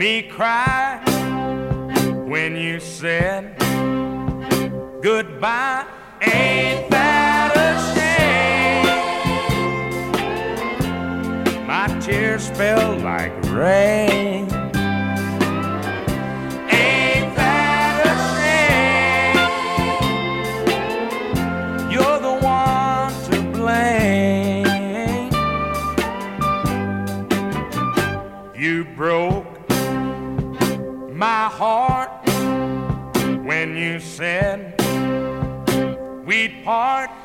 me cry when you said goodbye. Ain't that a shame? My tears fell like rain. Ain't that a shame? You're the one to blame. You broke my heart when you said we'd part.